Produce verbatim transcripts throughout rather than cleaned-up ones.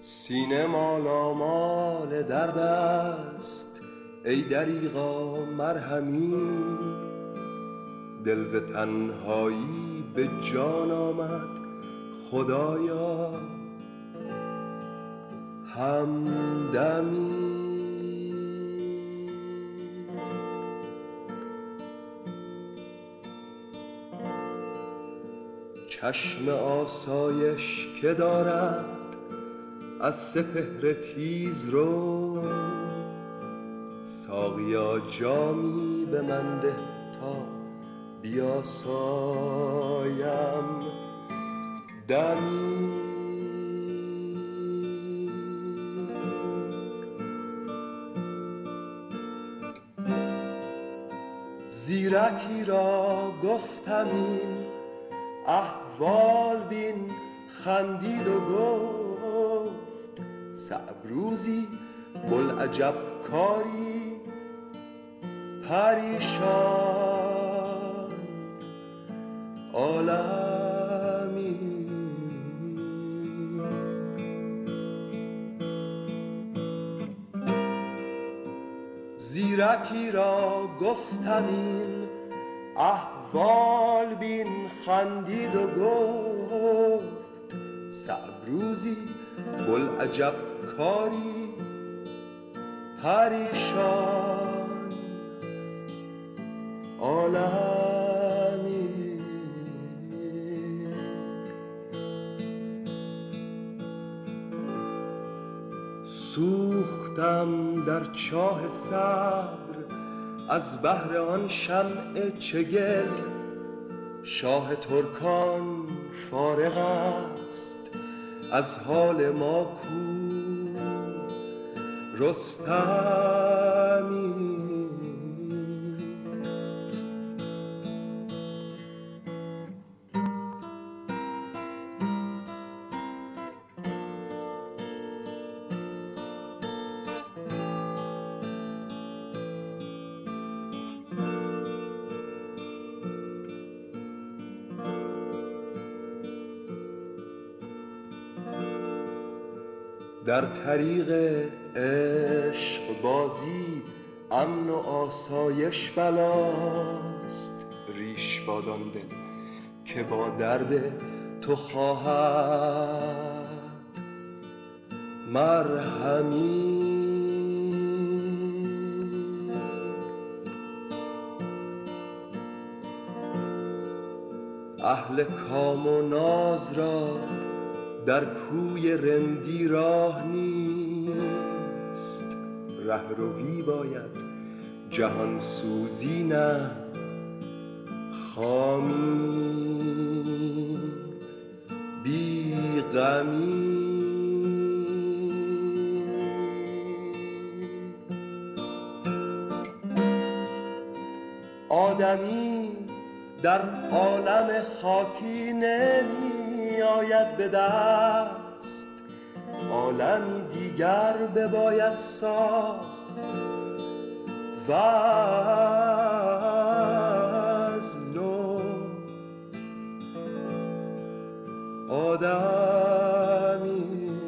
سینه مالامال درد است، ای دریغا مرهمی. دل ز تنهایی به جان آمد، خدایا همدمی. چشم آسایش که دارد از سپهر تیز رو، ساقیا جامی به من ده تا بیاسایم دمی. زیرکی را گفتم این احوال بین، خندید و گفت صعب روزی بوالعجب کاری پریشان عالمی. زیرکی را گفتم این احوال بین، خندید و گفت صعب روزی بوالعجب کاری پریشان عالمی. سوختم در چاه صبر از بهر آن شمع چگل، شاه ترکان فارغ است از حال ما کو رستمی. در طریق عشق بازی امن و آسایش بلاست، ریش بادان دل که با درد تو خواهد مرهمی. اهل کام و ناز را در کوی رندی راه نیست، رهروی باید جهان سوزی نه خامی بی غمی. آدمی در عالم خاکی نمی آید به دست، عالمی دیگر بباید ساخت و از نو. آدمی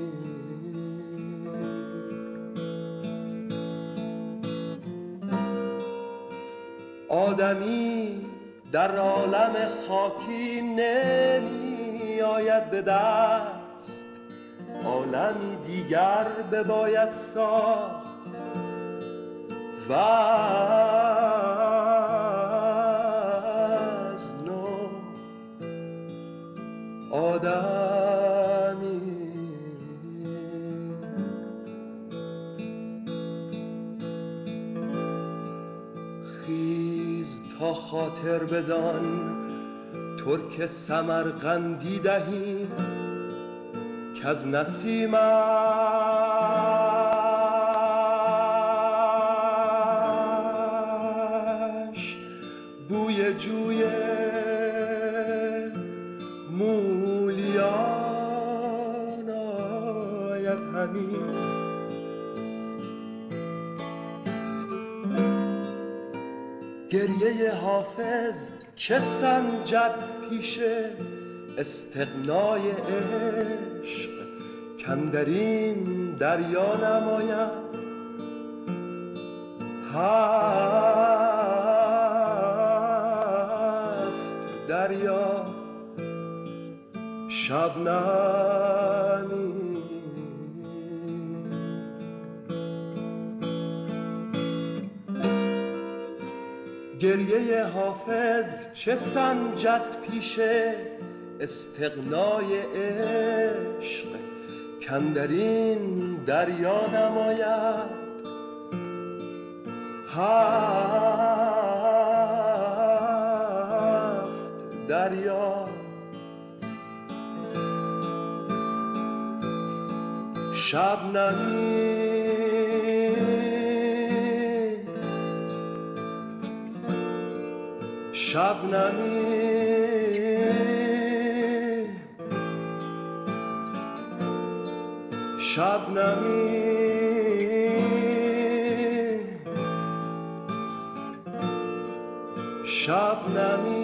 آدمی در عالم خاکی نمی آید به دست، عالمی دیگر بباید ساخت و از نو. آدمی خیز تا خاطر بدان ترک سمرقندی دهیم کز نسیمش بوی جوی مولیان آید همی. گریه حافظ چه سنجد پیش استغنای عشق کاندرین دریا نمایم هفت دریا شبنمی. گریه حافظ چه سنجد پیش استغنای عشق کاندرین دریا نماید هفت دریا شبنمی. شبنمی شبنمی شبنمی